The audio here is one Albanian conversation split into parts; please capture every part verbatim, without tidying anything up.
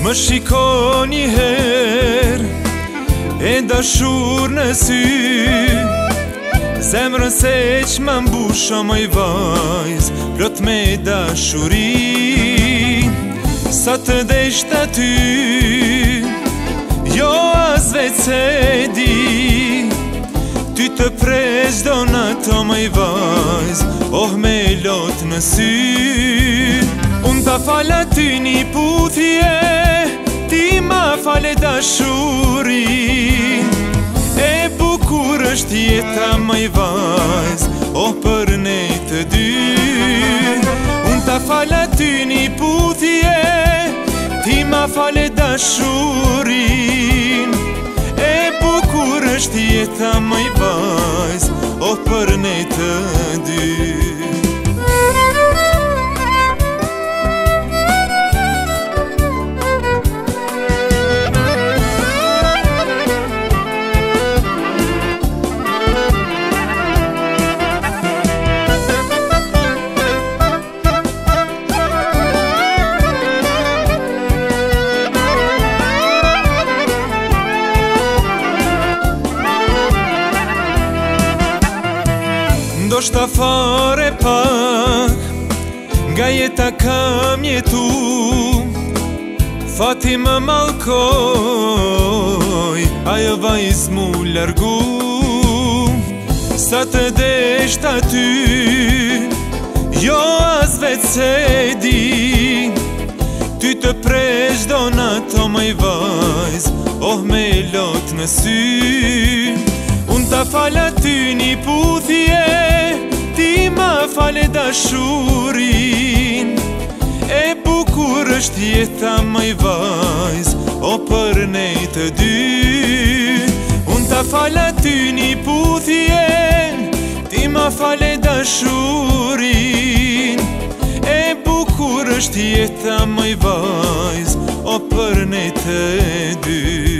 Më shiko një her e dashur në sy, zemrën se që më mbusha moj vajz, plot me dashuri. Sa të desht aty, jo as veç se di, ty të pres do në to moj vajz, oh me lot në sy. Unë ta fala ty një puthje, ti ma fale dashurin, e bukur është jeta moj vajz, oh për ne të dy. Unë ta fala ty një puthje, ti ma fale dashurin, e bukur është jeta moj vajz, oh për ne të dy. Do shta fare pak, nga jeta kam jetu, fati më malkoj, ajo vajz mu largu. Sa të desht aty, jo as veç se di, ty të presh do në to moj vajz, oh me lot në sy. Unë ta fala ty një puthje, ti ma fale dashurin, e bukur është jeta moj vajz, o për ne të dy. Unë ta fala ty një puthje, ti ma fale dashurin, e bukur është jeta moj vajz, o për ne të dy.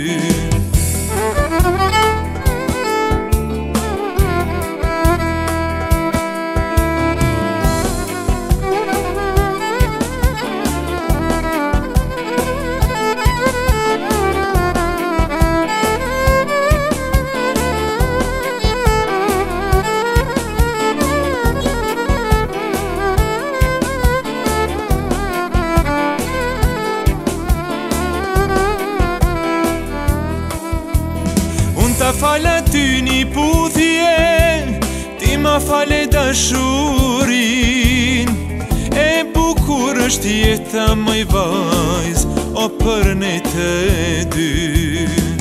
Ta fala ty një puthje, ti ma fale dashurin, e bukur është jeta moj vajz, o për ne të dy.